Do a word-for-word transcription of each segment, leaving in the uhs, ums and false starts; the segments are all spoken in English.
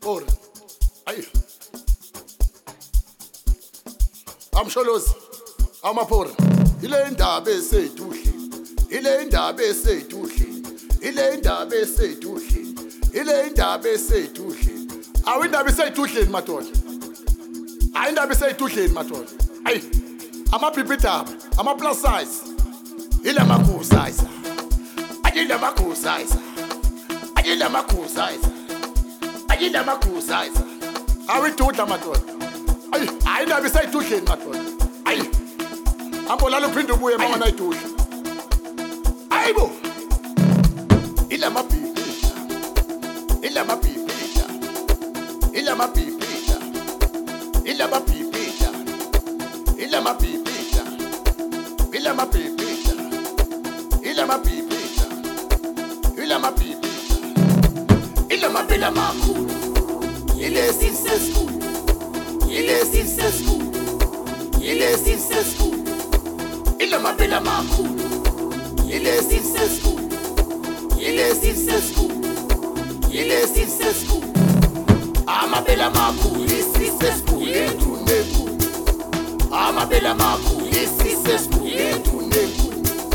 Or ayi amsholozi amaphora ile ndaba eseduhle ile ndaba eseduhle ile ndaba eseduhle ile ndaba eseduhle awindaba eseduhle madoda ayindaba eseduhle madoda ayi amabhibhidaba ama plus size ile makhusize ayile makhusize ayile makhusize ayile makhusize awidudla madoda ayi ayindaba eseduhle madoda ayi ambo lalo phinde ubuye mama nayidudla ayibo ila mabhibhida ila mabhibhida ila mabhibhida ila mabhibhida ila mabhibhida ila mabhibhida ila mabhibhida ila mabhibhida ila mabhela makhulu ile successful ile successful ile successful ila mabhela makhulu ile successful ile successful ile successful amabhela makhulu ile successful enduneku amabhela makhulu ile successful enduneku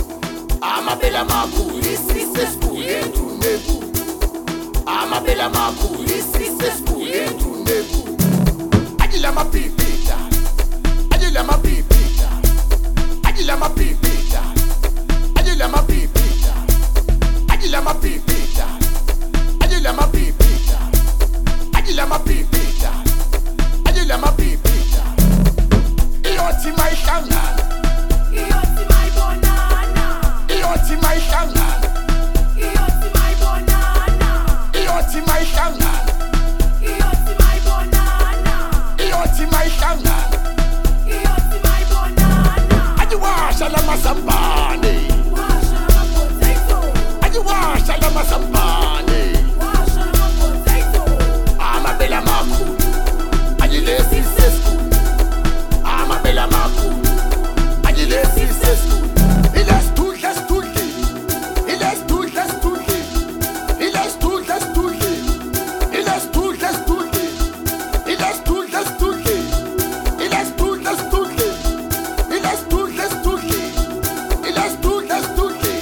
amabhela makhulu ile successful enduneku amabhela makhulu ile successful enduneku ajila mabhibhida ajila mabhibhida ajila mabhibhida ajila mabhibhida ajila mabhibhida ajila mabhibhida ajila mabhibhida ajila mabhibhida iyothi mayihlangana Iyothi mayibonana iyothi mayihlangana Iyothi mayibonana iyothi mayihlangana Iyothi mayibonana iyothi mayihlangana Iyothi mayibonana ayiwasha lamazambane Washa ama-potato ayiwasha lamazambane Washa ama-potato amabhela makhulu ayile successful amabhela makhulu ayile successful ile studle studle ile studle studle ile studle studle ile studle studle ile studle studle ile studle studle ile studle studle ile studle studle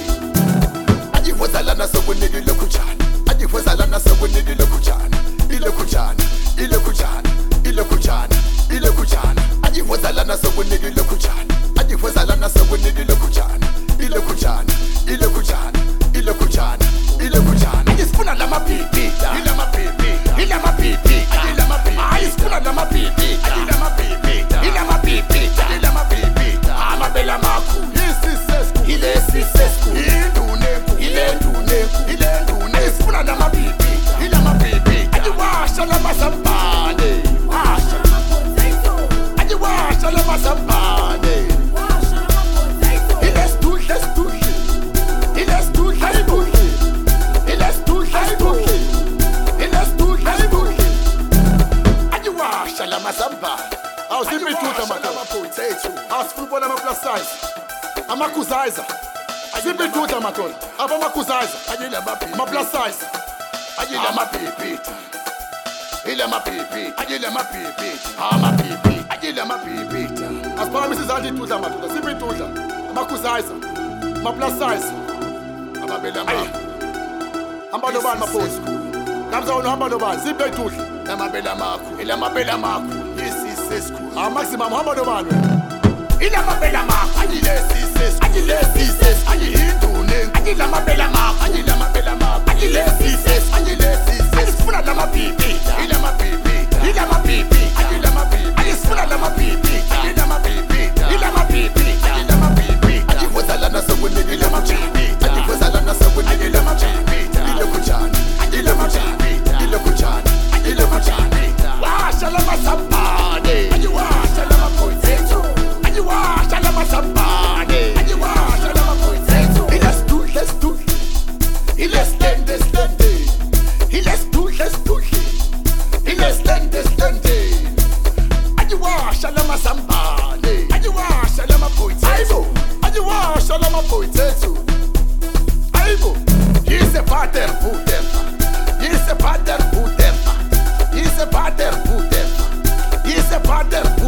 ajivozalana sokunikile khujana ajivozalana sokunikile khujana ile khujana ile khujana ile khujana ile khujana ajivozalana sokunikile khujana ajivozalana sokunikile khujana ile khujana ile khujana ile khujana ile khujana ayisifuna lamabhibhida ile mabhibhida ile mabhibhida ile mabhibhida ayisifuna lamabhibhida ile mabhibhida ile mabhibhida ile mabhibhida amabhela makhulu isisesku ile sisesku induneku ile nduneku ile nduneku ayisifuna lamabhibhida ile mabhibhida ayiwasha lamazambane washa ama-potato ayiwasha lamazambane Washa ama-potato ile studle studle ile studle studle ile studle studle ile studle studle ayiwasha lamazambane awusimithuta madoda awusifuna ubona ama-plus size amakhuzayiza simithuta madoda aba amakhuzayiza ama-plus size ayile amabhibhida ile amabhibhida ayile amabhibhida amabhibhida ayile amabhibhida asiphakamisa izandla iy'tudla madoda siphi iy'tudla amakhuzayiza ama-plus size amabela makhulu hamba nobani maphosi kamzawona hamba nobani siphi iy'tudla amabela makhulu ile amabela makhulu isisesikhulu amaximum hamba nobani wena ile amabela makhulu ayile sisesikhulu ayile sisesikhulu ayihindune ayile amabela makhulu ayile amabela makhulu ayile sisesikhulu ayile sisesikhulu ayisifuna lamabhibhida ile amabhibhida ile amabhibhida ayile amabhibhida ayisifuna lamabhibhida ile amabhibhida ile amabhibhida ile amabhibhida ayivozalana sokunikile amabhibhida ayivozalana sokunikile amabhibhida ile khujana ile khujana ile khujana ile khujana washa lamazambane ayiwasha lama-potato ayiwasha lamazambane ayiwasha lama-potato ile studle studle ile slende slende ile studle studle ile slende slende ayiwasha lamazambane ayiwasha lama-potato ayiwasha lama-potato ayibo yise pater putefa yise pater putefa a bater puter. Isso é bater